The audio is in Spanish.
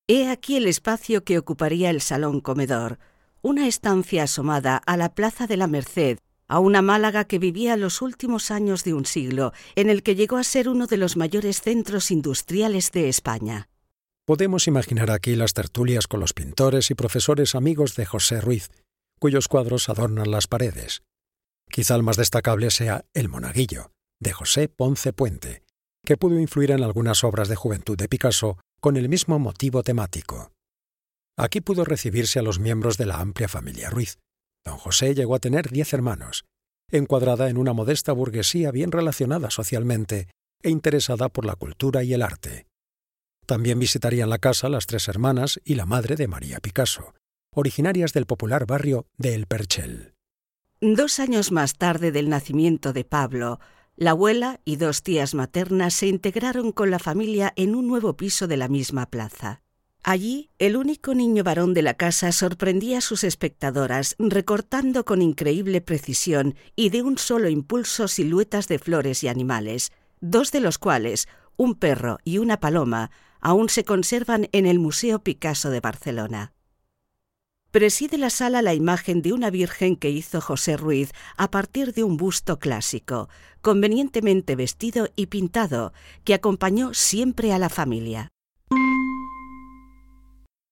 He aquí el espacio que ocuparía el salón comedor, una estancia asomada a la Plaza de la Merced, a una Málaga que vivía los últimos años de un siglo, en el que llegó a ser uno de los mayores centros industriales de España. Podemos imaginar aquí las tertulias con los pintores y profesores amigos de José Ruiz, cuyos cuadros adornan las paredes. Quizá el más destacable sea El Monaguillo, de José Ponce Puente, que pudo influir en algunas obras de juventud de Picasso con el mismo motivo temático. Aquí pudo recibirse a los miembros de la amplia familia Ruiz. Don José llegó a tener 10 hermanos, encuadrada en una modesta burguesía bien relacionada socialmente e interesada por la cultura y el arte. También visitarían la casa las 3 hermanas y la madre de María Picasso, originarias del popular barrio de El Perchel. 2 años más tarde del nacimiento de Pablo, la abuela y 2 tías maternas se integraron con la familia en un nuevo piso de la misma plaza. Allí, el único niño varón de la casa sorprendía a sus espectadoras, recortando con increíble precisión y de un solo impulso siluetas de flores y animales, 2 de los cuales, un perro y una paloma, aún se conservan en el Museo Picasso de Barcelona. Preside la sala la imagen de una virgen que hizo José Ruiz a partir de un busto clásico, convenientemente vestido y pintado, que acompañó siempre a la familia.